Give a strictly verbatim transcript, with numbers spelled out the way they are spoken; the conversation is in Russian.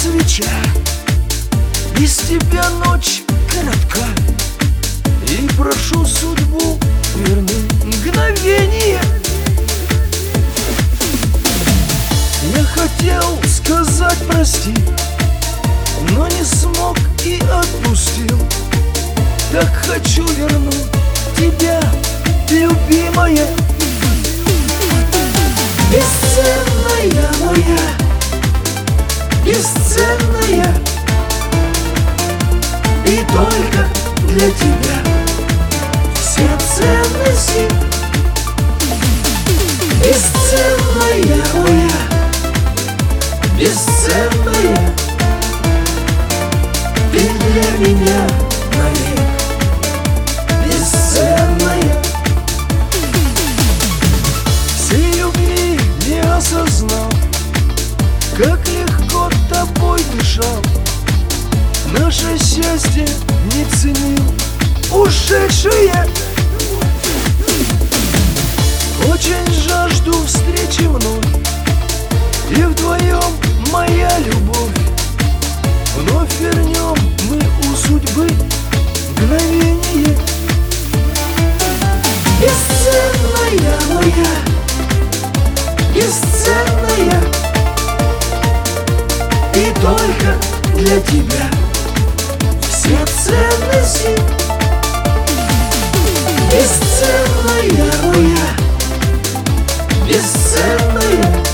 свеча, без тебя ночь коротка, и прошу судьбу, верни мгновение. Я хотел сказать прости, но не смог и отпустил. Так хочу вернуть тебя, любимая, бесценная моя, бесценная, и только для тебя все ценности. Бесценная моя, бесценная, ты для меня навек бесценная. Всей любви не осознал, как легко тобой дышал, наше счастье не ценил ушедшие. Очень жажду встречи вновь, и вдвоем, моя любовь, вновь вернем мы у судьбы мгновение. Бесценная моя, бесценная, и только для тебя все ценности. Бесценная моя, бесценная,